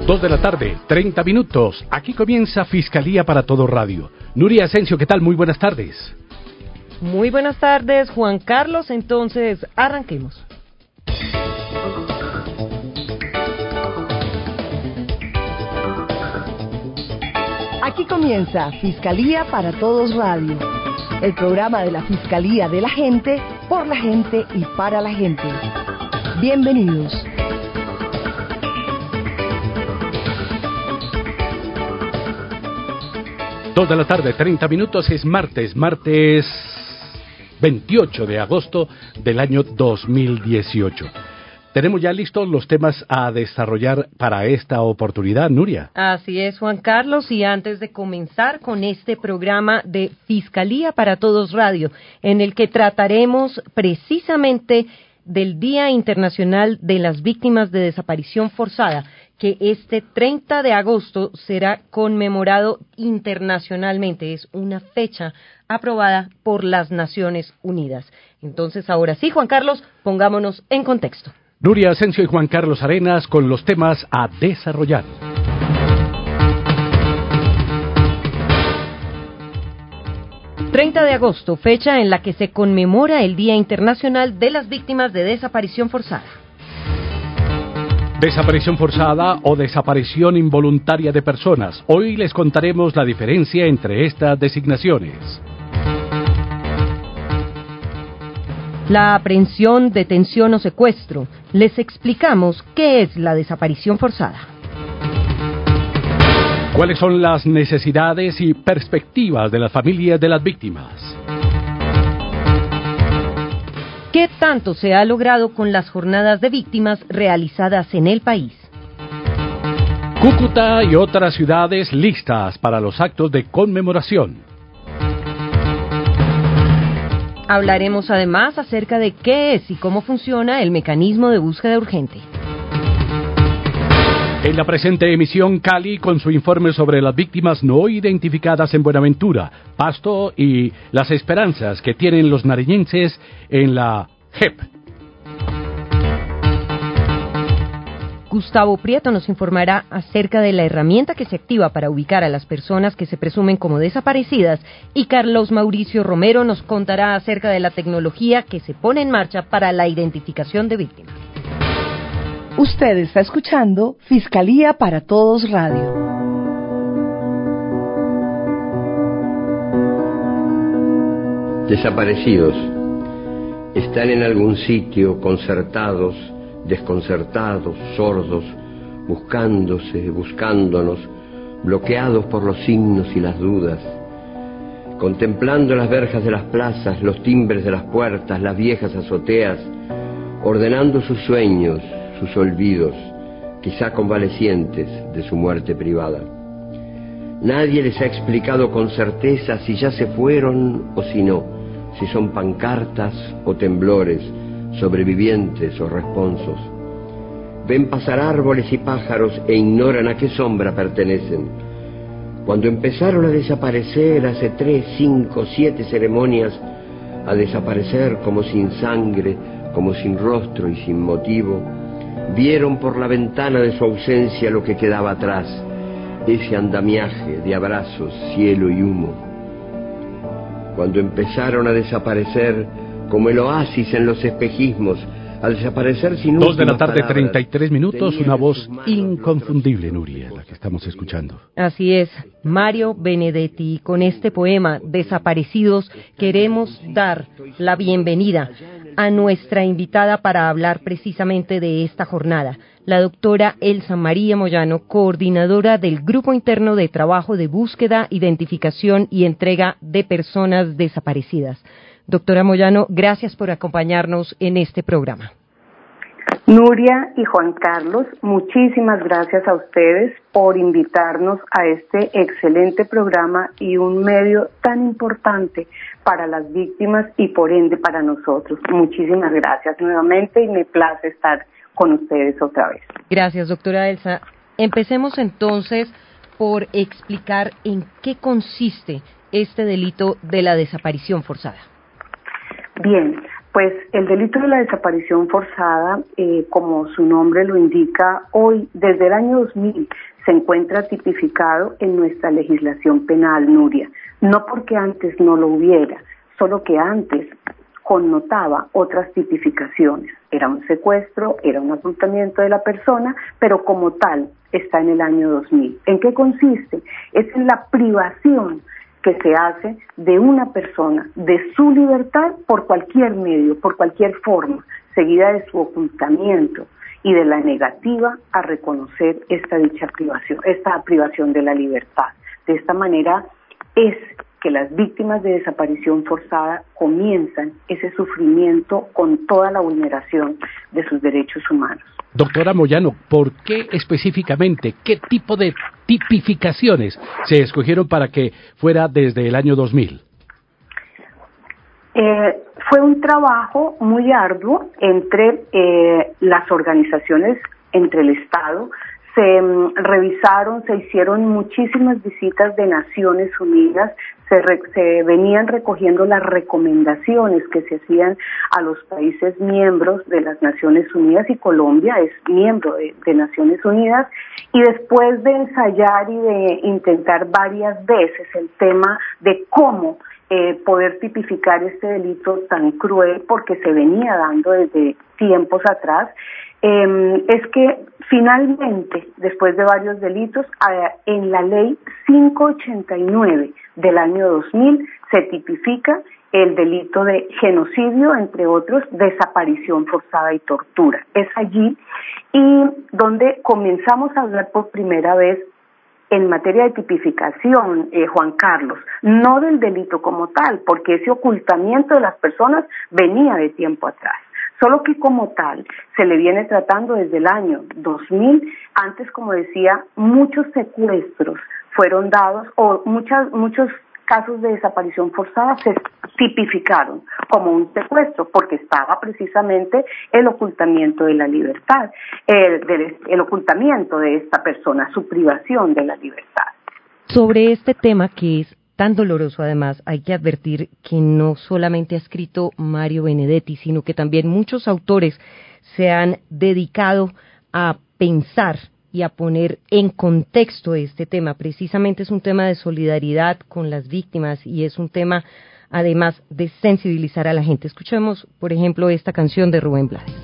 2 de la tarde, 30 minutos. Aquí comienza Fiscalía para Todo Radio. Nuria Asensio, ¿qué tal? Muy buenas tardes. Muy buenas tardes, Juan Carlos. Entonces, arranquemos. Aquí comienza Fiscalía para Todos Radio, el programa de la Fiscalía de la gente, por la gente y para la gente. Bienvenidos. Dos de la tarde, 30 minutos, es martes 28 de agosto del año 2018. Tenemos ya listos los temas a desarrollar para esta oportunidad, Nuria. Así es, Juan Carlos, y antes de comenzar con este programa de Fiscalía para Todos Radio, en el que trataremos precisamente del Día Internacional de las Víctimas de Desaparición Forzada, que este 30 de agosto será conmemorado internacionalmente. Es una fecha aprobada por las Naciones Unidas. Entonces, ahora sí, Juan Carlos, pongámonos en contexto. Nuria Asensio y Juan Carlos Arenas con los temas a desarrollar. ...30 de agosto, fecha en la que se conmemora el Día Internacional de las Víctimas de Desaparición Forzada. Desaparición forzada o desaparición involuntaria de personas. Hoy les contaremos la diferencia entre estas designaciones. La aprehensión, detención o secuestro. Les explicamos qué es la desaparición forzada. ¿Cuáles son las necesidades y perspectivas de las familias de las víctimas? ¿Qué tanto se ha logrado con las jornadas de víctimas realizadas en el país? Cúcuta y otras ciudades listas para los actos de conmemoración. Hablaremos además acerca de qué es y cómo funciona el mecanismo de búsqueda urgente. En la presente emisión, Cali con su informe sobre las víctimas no identificadas en Buenaventura, Pasto y las esperanzas que tienen los nariñenses en la JEP. Gustavo Prieto nos informará acerca de la herramienta que se activa para ubicar a las personas que se presumen como desaparecidas, y Carlos Mauricio Romero nos contará acerca de la tecnología que se pone en marcha para la identificación de víctimas. Usted está escuchando Fiscalía para Todos Radio. Desaparecidos. Están en algún sitio, concertados, desconcertados, sordos, buscándose, buscándonos, bloqueados por los signos y las dudas, contemplando las verjas de las plazas, los timbres de las puertas, las viejas azoteas, ordenando sus sueños, sus olvidos, quizá convalecientes de su muerte privada. Nadie les ha explicado con certeza si ya se fueron o si no, si son pancartas o temblores, sobrevivientes o responsos. Ven pasar árboles y pájaros e ignoran a qué sombra pertenecen. Cuando empezaron a desaparecer hace 3, 5, 7 ceremonias, a desaparecer como sin sangre, como sin rostro y sin motivo, vieron por la ventana de su ausencia lo que quedaba atrás, ese andamiaje de abrazos, cielo y humo. Cuando empezaron a desaparecer como el oasis en los espejismos, a desaparecer sin últimas 2 de la tarde, palabras, 33 minutos, una voz manos, inconfundible, Nuria, la que estamos escuchando. Así es, Mario Benedetti. Con este poema, Desaparecidos, queremos dar la bienvenida a nuestra invitada para hablar precisamente de esta jornada, la doctora Elsa María Moyano, coordinadora del Grupo Interno de Trabajo de Búsqueda, Identificación y Entrega de Personas Desaparecidas. Doctora Moyano, gracias por acompañarnos en este programa. Nuria y Juan Carlos, muchísimas gracias a ustedes por invitarnos a este excelente programa y un medio tan importante para las víctimas y por ende para nosotros. Muchísimas gracias nuevamente y me place estar con ustedes otra vez. Gracias, doctora Elsa. Empecemos entonces por explicar en qué consiste este delito de la desaparición forzada. Bien, Pues el delito de la desaparición forzada, como su nombre lo indica, hoy, desde el año 2000, se encuentra tipificado en nuestra legislación penal, Nuria. No porque antes no lo hubiera, solo que antes connotaba otras tipificaciones. Era un secuestro, era un ocultamiento de la persona, pero como tal está en el año 2000. ¿En qué consiste? Es en la privación que se hace de una persona, de su libertad por cualquier medio, por cualquier forma, seguida de su ocultamiento y de la negativa a reconocer esta privación de la libertad. De esta manera es que las víctimas de desaparición forzada comienzan ese sufrimiento con toda la vulneración de sus derechos humanos. Doctora Moyano, ¿por qué específicamente, qué tipo de tipificaciones se escogieron para que fuera desde el año 2000? Fue un trabajo muy arduo entre las organizaciones, entre el Estado. Se revisaron, se hicieron muchísimas visitas de Naciones Unidas, se venían recogiendo las recomendaciones que se hacían a los países miembros de las Naciones Unidas, y Colombia es miembro de Naciones Unidas, y después de ensayar y de intentar varias veces el tema de cómo poder tipificar este delito tan cruel, porque se venía dando desde tiempos atrás, es que finalmente, después de varios delitos, en la ley 589 del año 2000 se tipifica el delito de genocidio, entre otros, desaparición forzada y tortura. Es allí y donde comenzamos a hablar por primera vez en materia de tipificación, Juan Carlos, no del delito como tal, porque ese ocultamiento de las personas venía de tiempo atrás. Solo que como tal se le viene tratando desde el año 2000. Antes, como decía, muchos secuestros fueron dados, o muchos casos de desaparición forzada se tipificaron como un secuestro, porque estaba precisamente el ocultamiento de la libertad, el ocultamiento de esta persona, su privación de la libertad. Sobre este tema, que es tan doloroso, además, hay que advertir que no solamente ha escrito Mario Benedetti, sino que también muchos autores se han dedicado a pensar y a poner en contexto este tema. Precisamente es un tema de solidaridad con las víctimas y es un tema, además, de sensibilizar a la gente. Escuchemos, por ejemplo, esta canción de Rubén Blades.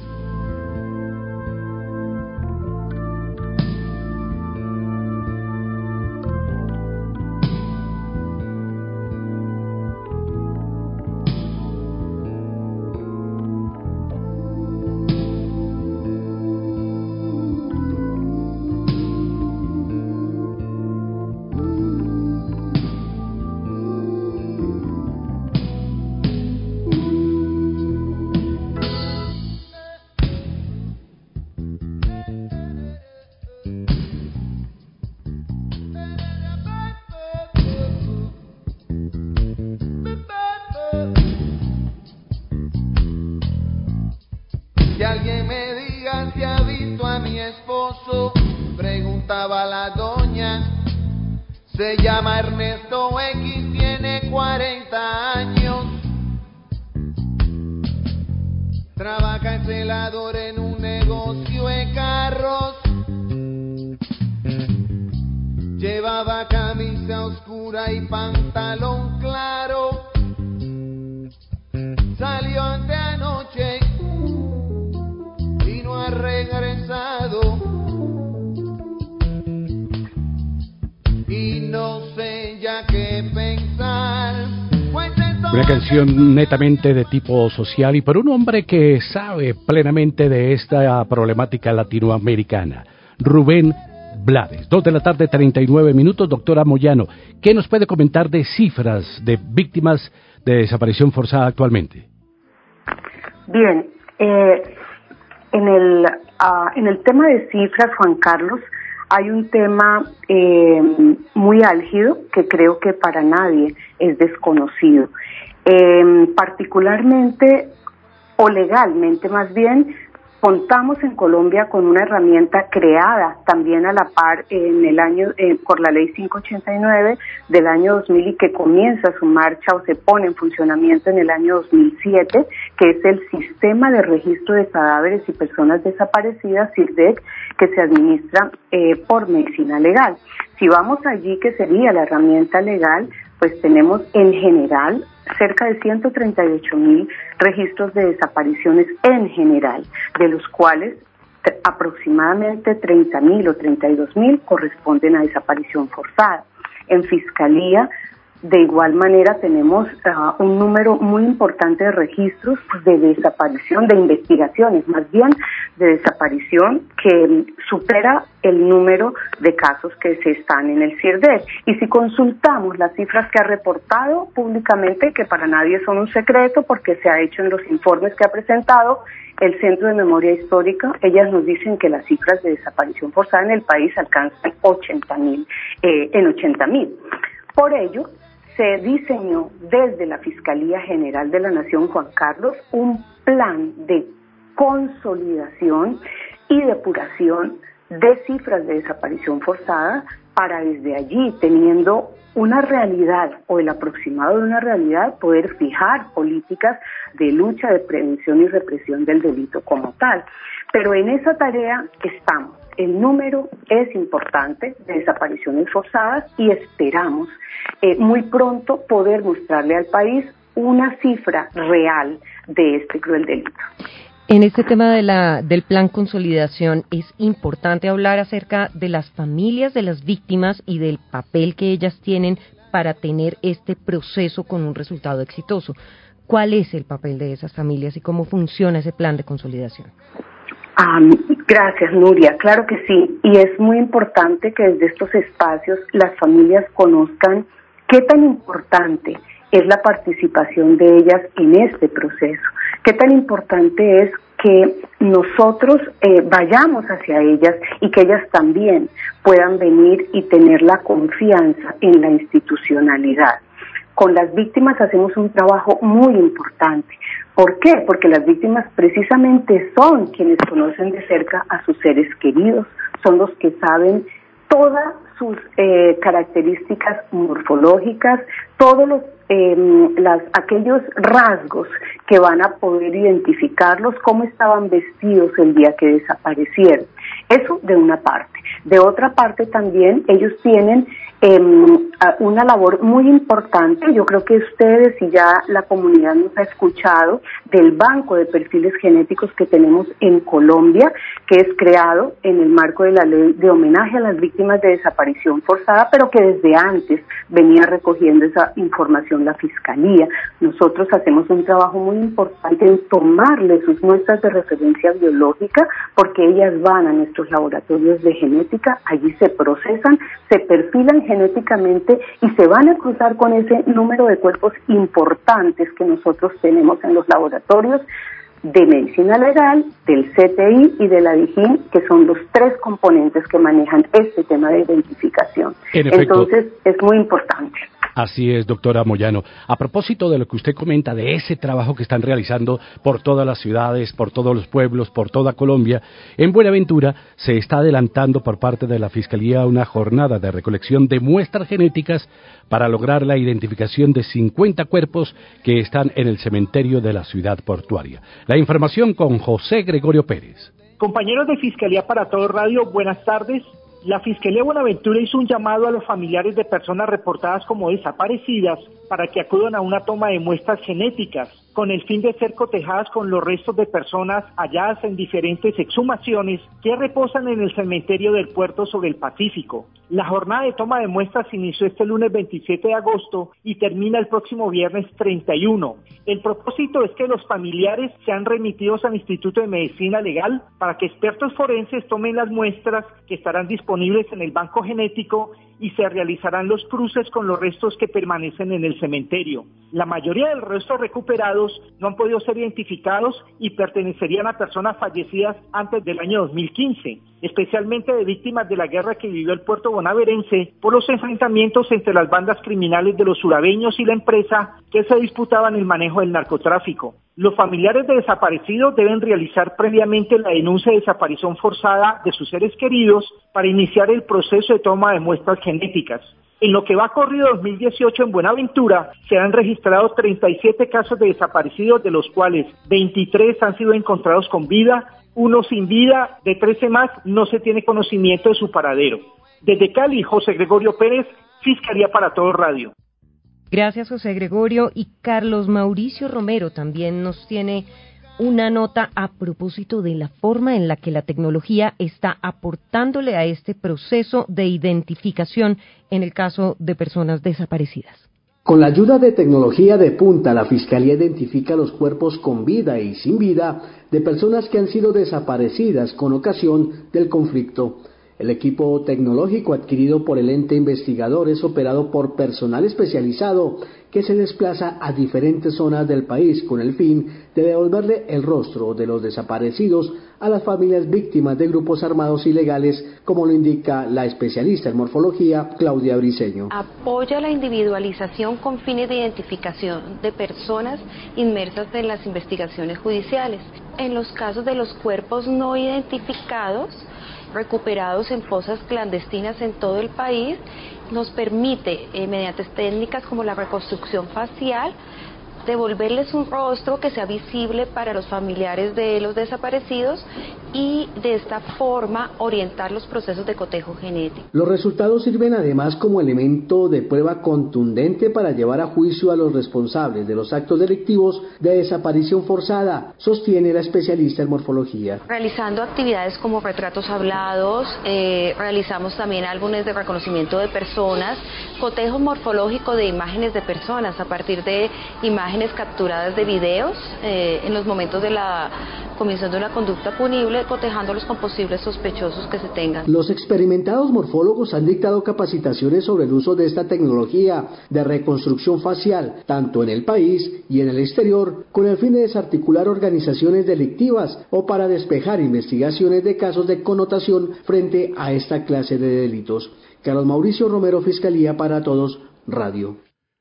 Que alguien me diga si ha visto a mi esposo, preguntaba la doña. Se llama Ernesto X, tiene 40 años. Trabaja en celador en un negocio de carros. Llevaba camisa oscura y pantalón claro. Salió anteanoche y no ha regresado. Y no sé ya qué pensar. Una canción netamente de tipo social y por un hombre que sabe plenamente de esta problemática latinoamericana, Rubén Blades. 2:39 p.m. Doctora Moyano, ¿qué nos puede comentar de cifras de víctimas de desaparición forzada actualmente? Bien, en el tema de cifras, Juan Carlos, hay un tema muy álgido que creo que para nadie es desconocido. Particularmente, o legalmente más bien, Contamos en Colombia con una herramienta creada también a la par en el año por la Ley 589 del año 2000 y que comienza su marcha o se pone en funcionamiento en el año 2007, que es el Sistema de Registro de Cadáveres y Personas Desaparecidas, SIRDEC, que se administra por Medicina Legal. Si vamos allí, que sería la herramienta legal, pues tenemos en general cerca de 138.000 registros de desapariciones en general, de los cuales aproximadamente 30.000 o 32.000 corresponden a desaparición forzada. En Fiscalía, de igual manera, tenemos un número muy importante de registros de desaparición, de investigaciones, más bien de desaparición, que supera el número de casos que se están en el CIRDEC. Y si consultamos las cifras que ha reportado públicamente, que para nadie son un secreto porque se ha hecho en los informes que ha presentado el Centro de Memoria Histórica, ellas nos dicen que las cifras de desaparición forzada en el país alcanzan 80.000. Por ello, se diseñó desde la Fiscalía General de la Nación, Juan Carlos, un plan de consolidación y depuración de cifras de desaparición forzada para desde allí, teniendo una realidad o el aproximado de una realidad, poder fijar políticas de lucha, de prevención y represión del delito como tal. Pero en esa tarea estamos. El número es importante de desapariciones forzadas y esperamos muy pronto poder mostrarle al país una cifra real de este cruel delito. En este tema del plan consolidación es importante hablar acerca de las familias de las víctimas y del papel que ellas tienen para tener este proceso con un resultado exitoso. ¿Cuál es el papel de esas familias y cómo funciona ese plan de consolidación? Gracias, Nuria. Claro que sí. Y es muy importante que desde estos espacios las familias conozcan qué tan importante es la participación de ellas en este proceso. Qué tan importante es que nosotros vayamos hacia ellas y que ellas también puedan venir y tener la confianza en la institucionalidad. Con las víctimas hacemos un trabajo muy importante. ¿Por qué? Porque las víctimas precisamente son quienes conocen de cerca a sus seres queridos, son los que saben todas sus características morfológicas, todos aquellos rasgos que van a poder identificarlos, cómo estaban vestidos el día que desaparecieron. Eso de una parte. De otra parte también ellos tienen una labor muy importante. Yo creo que ustedes y ya la comunidad nos ha escuchado del banco de perfiles genéticos que tenemos en Colombia, que es creado en el marco de la ley de homenaje a las víctimas de desaparición forzada, pero que desde antes venía recogiendo esa información la Fiscalía. Nosotros hacemos un trabajo muy importante en tomarle sus muestras de referencia biológica, porque ellas van a nuestros laboratorios de genética, allí se procesan, se perfilan genéticamente y se van a cruzar con ese número de cuerpos importantes que nosotros tenemos en los laboratorios de Medicina Legal, del CTI y de la DIJÍN, que son los tres componentes que manejan este tema de identificación. Entonces, es muy importante. Así es, doctora Moyano. A propósito de lo que usted comenta, de ese trabajo que están realizando por todas las ciudades, por todos los pueblos, por toda Colombia, en Buenaventura se está adelantando por parte de la Fiscalía una jornada de recolección de muestras genéticas para lograr la identificación de 50 cuerpos que están en el cementerio de la ciudad portuaria. La información con José Gregorio Pérez. Compañeros de Fiscalía para Todo Radio, buenas tardes. La Fiscalía de Buenaventura hizo un llamado a los familiares de personas reportadas como desaparecidas para que acudan a una toma de muestras genéticas con el fin de ser cotejadas con los restos de personas halladas en diferentes exhumaciones que reposan en el cementerio del puerto sobre el Pacífico. La jornada de toma de muestras inició este lunes 27 de agosto y termina el próximo viernes 31. El propósito es que los familiares sean remitidos al Instituto de Medicina Legal para que expertos forenses tomen las muestras que estarán disponibles en el banco genético y se realizarán los cruces con los restos que permanecen en el cementerio. La mayoría de los restos recuperados cuerpos no han podido ser identificados y pertenecerían a personas fallecidas antes del año 2015, especialmente de víctimas de la guerra que vivió el puerto bonaerense por los enfrentamientos entre las bandas criminales de los surabeños y la empresa que se disputaban el manejo del narcotráfico. Los familiares de desaparecidos deben realizar previamente la denuncia de desaparición forzada de sus seres queridos para iniciar el proceso de toma de muestras genéticas. En lo que va corrido 2018 en Buenaventura, se han registrado 37 casos de desaparecidos, de los cuales 23 han sido encontrados con vida, uno sin vida, de 13 más no se tiene conocimiento de su paradero. Desde Cali, José Gregorio Pérez, Fiscalía para Todo Radio. Gracias, José Gregorio. Y Carlos Mauricio Romero también nos tiene una nota a propósito de la forma en la que la tecnología está aportándole a este proceso de identificación en el caso de personas desaparecidas. Con la ayuda de tecnología de punta, la Fiscalía identifica los cuerpos con vida y sin vida de personas que han sido desaparecidas con ocasión del conflicto. El equipo tecnológico adquirido por el ente investigador es operado por personal especializado que se desplaza a diferentes zonas del país con el fin de devolverle el rostro de los desaparecidos a las familias víctimas de grupos armados ilegales, como lo indica la especialista en morfología Claudia Briceño. Apoya la individualización con fines de identificación de personas inmersas en las investigaciones judiciales. En los casos de los cuerpos no identificados, recuperados en fosas clandestinas en todo el país, nos permite, mediante técnicas como la reconstrucción facial, devolverles un rostro que sea visible para los familiares de los desaparecidos y de esta forma orientar los procesos de cotejo genético. Los resultados sirven además como elemento de prueba contundente para llevar a juicio a los responsables de los actos delictivos de desaparición forzada, sostiene la especialista en morfología. Realizando actividades como retratos hablados, realizamos también álbumes de reconocimiento de personas, cotejo morfológico de imágenes de personas a partir de imágenes capturadas de videos en los momentos de la comisión de una conducta punible, cotejándolos con posibles sospechosos que se tengan. Los experimentados morfólogos han dictado capacitaciones sobre el uso de esta tecnología de reconstrucción facial, tanto en el país y en el exterior, con el fin de desarticular organizaciones delictivas o para despejar investigaciones de casos de connotación frente a esta clase de delitos. Carlos Mauricio Romero, Fiscalía para Todos Radio.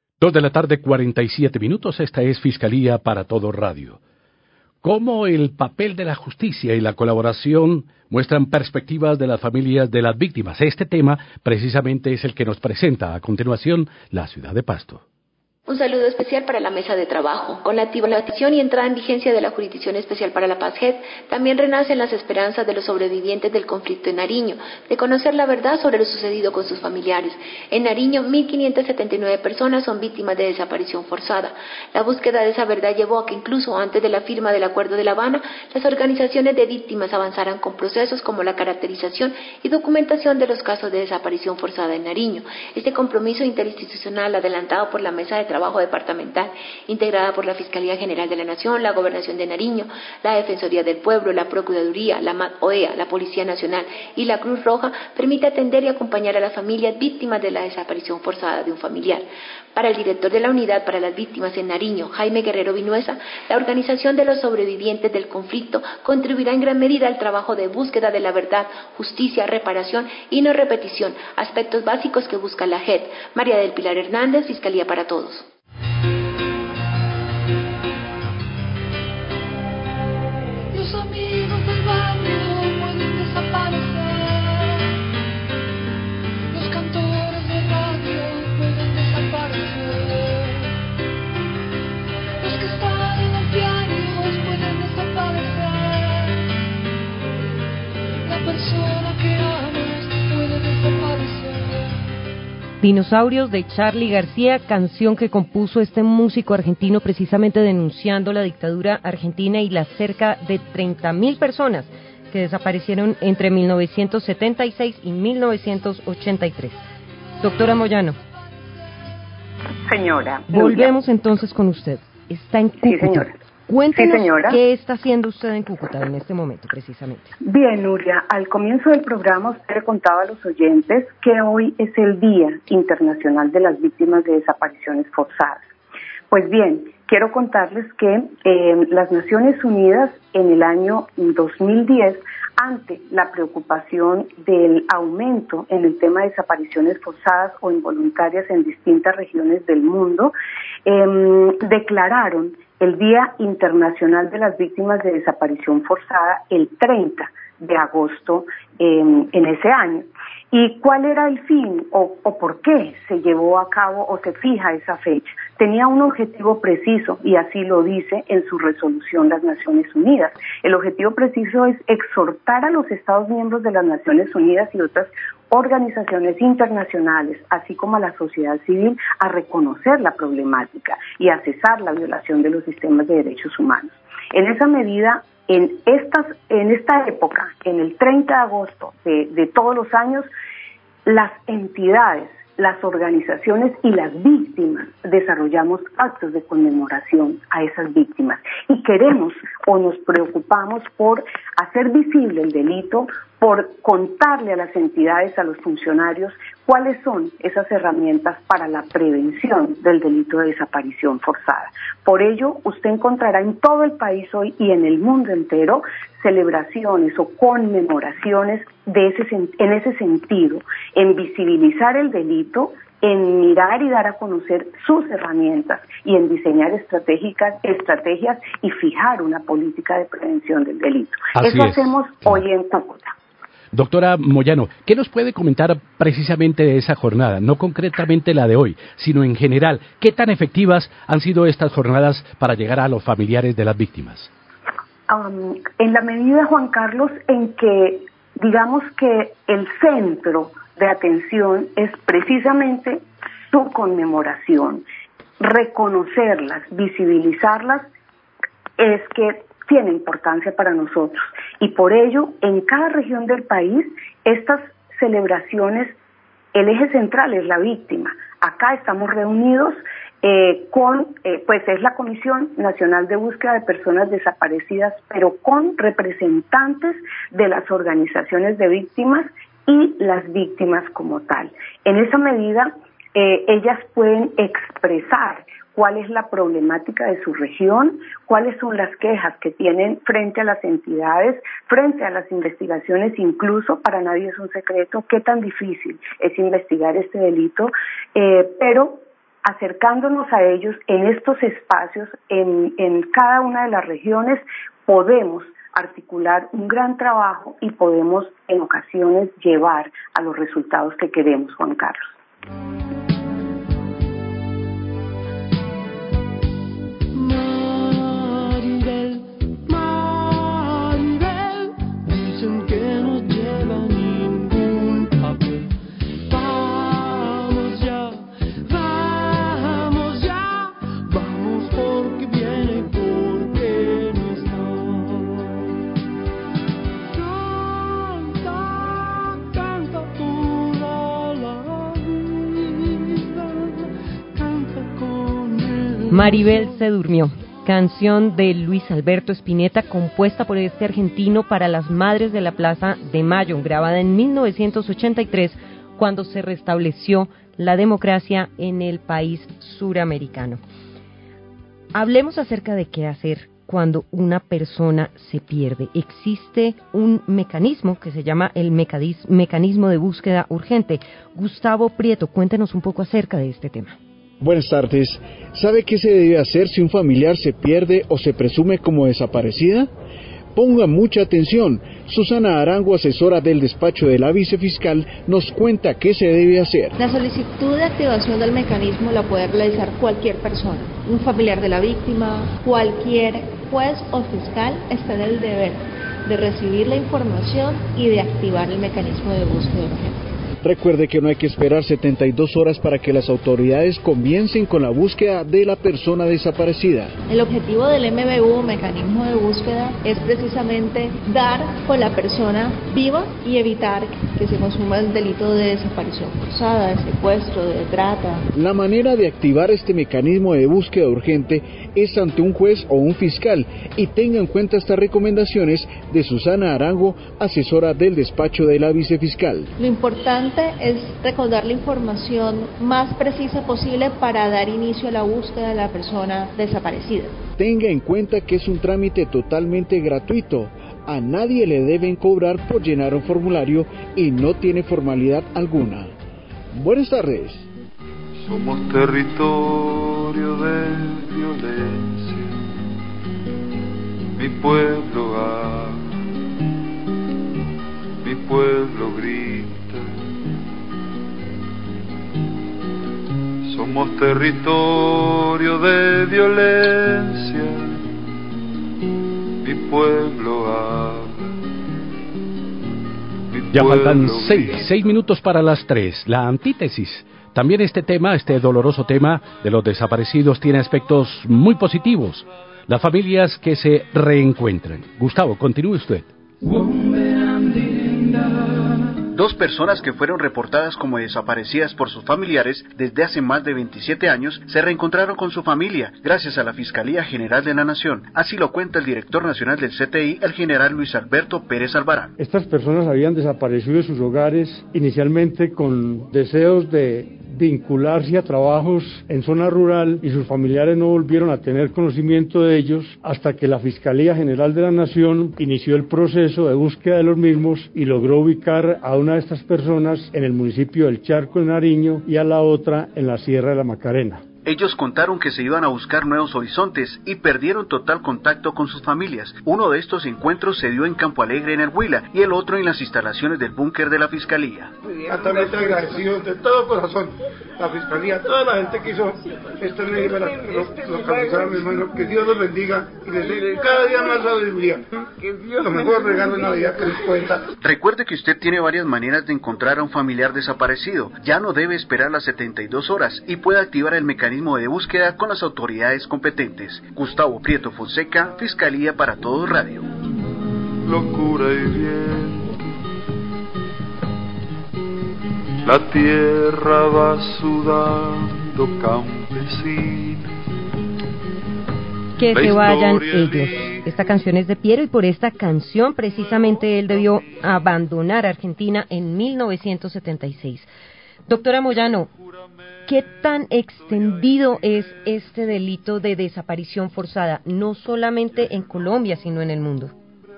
2:47 p.m. Esta es Fiscalía para Todo Radio. Cómo el papel de la justicia y la colaboración muestran perspectivas de las familias de las víctimas. Este tema precisamente es el que nos presenta a continuación la ciudad de Pasto. Un saludo especial para la mesa de trabajo. Con la activación y entrada en vigencia de la Jurisdicción Especial para la Paz, JED, también renacen las esperanzas de los sobrevivientes del conflicto en Nariño, de conocer la verdad sobre lo sucedido con sus familiares. En Nariño, 1.579 personas son víctimas de desaparición forzada. La búsqueda de esa verdad llevó a que incluso antes de la firma del Acuerdo de La Habana, las organizaciones de víctimas avanzaran con procesos como la caracterización y documentación de los casos de desaparición forzada en Nariño. Este compromiso interinstitucional adelantado por la mesa de trabajo departamental, integrada por la Fiscalía General de la Nación, la Gobernación de Nariño, la Defensoría del Pueblo, la Procuraduría, la MAC-OEA, la Policía Nacional y la Cruz Roja, permite atender y acompañar a las familias víctimas de la desaparición forzada de un familiar. Para el director de la Unidad para las Víctimas en Nariño, Jaime Guerrero Vinuesa, la organización de los sobrevivientes del conflicto contribuirá en gran medida al trabajo de búsqueda de la verdad, justicia, reparación y no repetición, aspectos básicos que busca la JED. María del Pilar Hernández, Fiscalía para Todos. Los amigos del barrio pueden desaparecer, los cantores de radio pueden desaparecer, los que están en los diarios pueden desaparecer, la persona que amas puede desaparecer. Dinosaurios de Charly García, canción que compuso este músico argentino precisamente denunciando la dictadura argentina y las cerca de 30.000 personas que desaparecieron entre 1976 y 1983. Doctora Moyano. Señora. Volvemos entonces con usted. Está en Cúcuta. Sí, señora. Cuéntenos sí, señora. Qué está haciendo usted en Cúcuta en este momento, precisamente. Bien, Nuria, al comienzo del programa usted le contaba a los oyentes que hoy es el Día Internacional de las Víctimas de Desapariciones Forzadas. Pues bien, quiero contarles que las Naciones Unidas en el año 2010, ante la preocupación del aumento en el tema de desapariciones forzadas o involuntarias en distintas regiones del mundo, declararon el Día Internacional de las Víctimas de Desaparición Forzada el 30 de agosto en ese año. ¿Y cuál era el fin o por qué se llevó a cabo o se fija esa fecha? Tenía un objetivo preciso y así lo dice en su resolución las Naciones Unidas. El objetivo preciso es exhortar a los Estados miembros de las Naciones Unidas y otras organizaciones internacionales, así como a la sociedad civil, a reconocer la problemática y a cesar la violación de los sistemas de derechos humanos. En esa medida, en esta época, en el 30 de agosto de todos los años, las entidades, las organizaciones y las víctimas desarrollamos actos de conmemoración a esas víctimas y queremos o nos preocupamos por hacer visible el delito, por contarle a las entidades, a los funcionarios, cuáles son esas herramientas para la prevención del delito de desaparición forzada. Por ello, usted encontrará en todo el país hoy y en el mundo entero celebraciones o conmemoraciones en ese sentido, en visibilizar el delito, en mirar y dar a conocer sus herramientas y en diseñar estrategias y fijar una política de prevención del delito. Eso hacemos hoy en Cúcuta. Doctora Moyano, ¿qué nos puede comentar precisamente de esa jornada? No concretamente la de hoy, sino en general. ¿Qué tan efectivas han sido estas jornadas para llegar a los familiares de las víctimas? En la medida, Juan Carlos, en que digamos que el centro de atención es precisamente su conmemoración, reconocerlas, visibilizarlas, es que tiene importancia para nosotros. Y por ello, en cada región del país, estas celebraciones, el eje central es la víctima. Acá estamos reunidos es la Comisión Nacional de Búsqueda de Personas Desaparecidas, pero con representantes de las organizaciones de víctimas y las víctimas como tal. En esa medida, ellas pueden expresar cuál es la problemática de su región, cuáles son las quejas que tienen frente a las entidades, frente a las investigaciones, incluso para nadie es un secreto qué tan difícil es investigar este delito, pero acercándonos a ellos en estos espacios, en cada una de las regiones, podemos articular un gran trabajo y podemos en ocasiones llevar a los resultados que queremos, Juan Carlos. Maribel se durmió, canción de Luis Alberto Spinetta, compuesta por este argentino para las Madres de la Plaza de Mayo, grabada en 1983, cuando se restableció la democracia en el país suramericano. Hablemos acerca de qué hacer cuando una persona se pierde. Existe un mecanismo que se llama el mecanismo de búsqueda urgente. Gustavo Prieto, cuéntenos un poco acerca de este tema. Buenas tardes. ¿Sabe qué se debe hacer si un familiar se pierde o se presume como desaparecida? Ponga mucha atención. Susana Arango, asesora del despacho de la vicefiscal, nos cuenta qué se debe hacer. La solicitud de activación del mecanismo la puede realizar cualquier persona. Un familiar de la víctima, cualquier juez o fiscal está en el deber de recibir la información y de activar el mecanismo de búsqueda urgente. Recuerde que no hay que esperar 72 horas para que las autoridades comiencen con la búsqueda de la persona desaparecida. El objetivo del MBU, mecanismo de búsqueda, es precisamente dar con la persona viva y evitar que se consuma el delito de desaparición forzada, de secuestro, de trata. La manera de activar este mecanismo de búsqueda urgente es ante un juez o un fiscal, y tenga en cuenta estas recomendaciones de Susana Arango, asesora del despacho de la vicefiscal. Lo importante importante es recaudar la información más precisa posible para dar inicio a la búsqueda de la persona desaparecida. Tenga en cuenta que es un trámite totalmente gratuito. A nadie le deben cobrar por llenar un formulario y no tiene formalidad alguna. Buenas tardes. Somos territorio de violencia, mi pueblo habla, mi pueblo grita. Somos territorio de violencia, mi pueblo habla. Ya faltan 6 minutos para las 3. La antítesis. También este doloroso tema de los desaparecidos tiene aspectos muy positivos. Las familias que se reencuentran. Gustavo, continúe usted. 2 personas que fueron reportadas como desaparecidas por sus familiares desde hace más de 27 años se reencontraron con su familia gracias a la Fiscalía General de la Nación. Así lo cuenta el director nacional del CTI, el general Luis Alberto Pérez Albarán. Estas personas habían desaparecido de sus hogares inicialmente con deseos de vincularse a trabajos en zona rural y sus familiares no volvieron a tener conocimiento de ellos hasta que la Fiscalía General de la Nación inició el proceso de búsqueda de los mismos y logró ubicar a una de estas personas en el municipio del Charco, en Nariño, y a la otra en la Sierra de la Macarena. Ellos contaron que se iban a buscar nuevos horizontes y perdieron total contacto con sus familias. Uno de estos encuentros se dio en Campo Alegre, en el Huila, y el otro en las instalaciones del búnker de la Fiscalía. Altamente agradecido de todo corazón, la Fiscalía, toda la gente que hizo esta ley, localizar, mi hermano, que Dios los bendiga y les dé cada día más sabiduría. Que Dios lo mejor regalo de Navidad que les cuenta. Recuerde que usted tiene varias maneras de encontrar a un familiar desaparecido. Ya no debe esperar las 72 horas y puede activar el mecanismo de búsqueda con las autoridades competentes. Gustavo Prieto Fonseca, Fiscalía para Todos Radio. Locura y bien, la tierra va sudando campesina. Que se vayan ellos. Esta canción es de Piero y por esta canción precisamente él debió abandonar Argentina en 1976. Doctora Moyano, ¿qué tan extendido es este delito de desaparición forzada, no solamente en Colombia, sino en el mundo?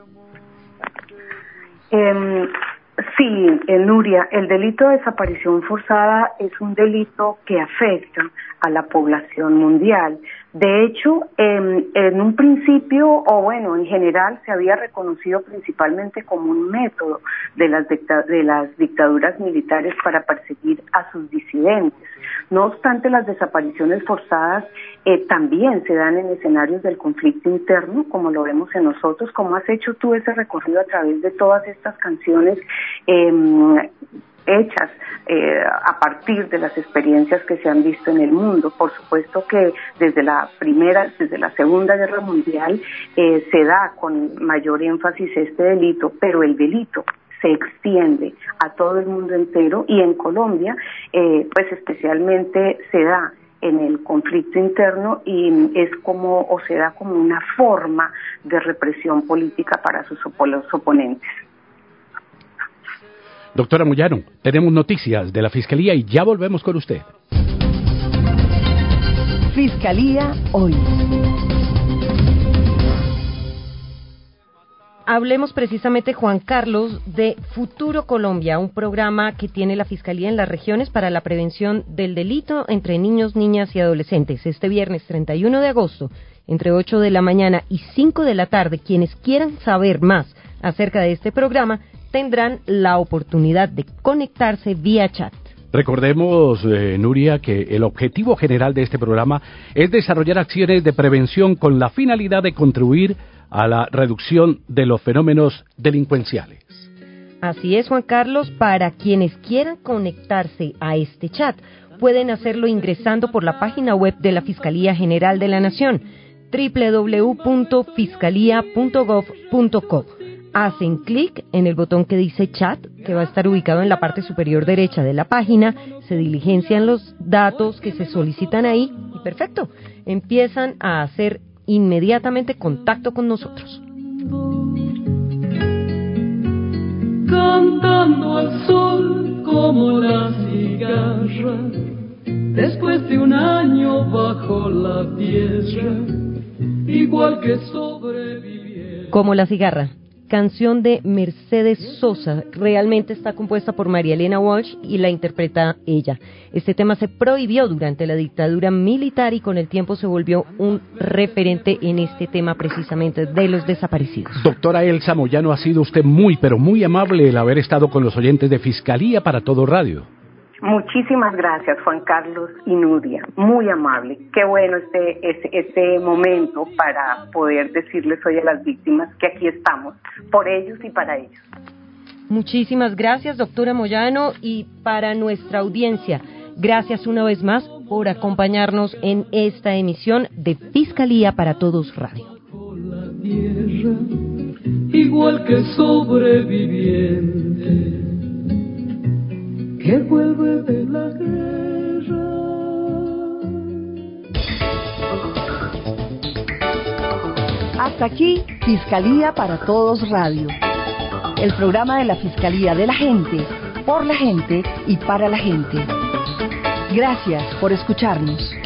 Sí, Nuria, el delito de desaparición forzada es un delito que afecta a la población mundial. De hecho, en un principio, o bueno, en general, se había reconocido principalmente como un método de las dictaduras militares para perseguir a sus disidentes. No obstante, las desapariciones forzadas también se dan en escenarios del conflicto interno, como lo vemos en nosotros. ¿Cómo has hecho tú ese recorrido a través de todas estas canciones hechas a partir de las experiencias que se han visto en el mundo? Por supuesto que desde la Segunda Guerra Mundial se da con mayor énfasis este delito, pero el delito se extiende a todo el mundo entero y en Colombia pues especialmente se da en el conflicto interno y se da como una forma de represión política para los oponentes. Doctora Moyano, tenemos noticias de la Fiscalía y ya volvemos con usted. Fiscalía Hoy. Hablemos precisamente, Juan Carlos, de Futuro Colombia, un programa que tiene la Fiscalía en las regiones para la prevención del delito entre niños, niñas y adolescentes. Este viernes 31 de agosto, entre 8 de la mañana y 5 de la tarde, quienes quieran saber más acerca de este programa tendrán la oportunidad de conectarse vía chat. Recordemos, Nuria, que el objetivo general de este programa es desarrollar acciones de prevención con la finalidad de contribuir a la reducción de los fenómenos delincuenciales. Así es, Juan Carlos. Para quienes quieran conectarse a este chat, pueden hacerlo ingresando por la página web de la Fiscalía General de la Nación, www.fiscalia.gov.co. Hacen clic en el botón que dice chat, que va a estar ubicado en la parte superior derecha de la página, se diligencian los datos que se solicitan ahí y perfecto, empiezan a hacer inmediatamente contacto con nosotros. Cantando al sol como la cigarra, después de un año bajo la tierra, igual que sobreviviendo. Como la cigarra, canción de Mercedes Sosa, realmente está compuesta por María Elena Walsh y la interpreta ella. Este tema se prohibió durante la dictadura militar y con el tiempo se volvió un referente en este tema precisamente de los desaparecidos. Doctora Elsa Moyano, ha sido usted muy, pero muy amable el haber estado con los oyentes de Fiscalía para Todo Radio. Muchísimas gracias, Juan Carlos y Nuria, muy amable. Qué bueno este momento para poder decirles hoy a las víctimas que aquí estamos, por ellos y para ellos. Muchísimas gracias, doctora Moyano, y para nuestra audiencia, gracias una vez más por acompañarnos en esta emisión de Fiscalía para Todos Radio. Igual que sobreviviente que vuelve de la guerra. Hasta aquí, Fiscalía para Todos Radio. El programa de la Fiscalía de la Gente, por la gente y para la gente. Gracias por escucharnos.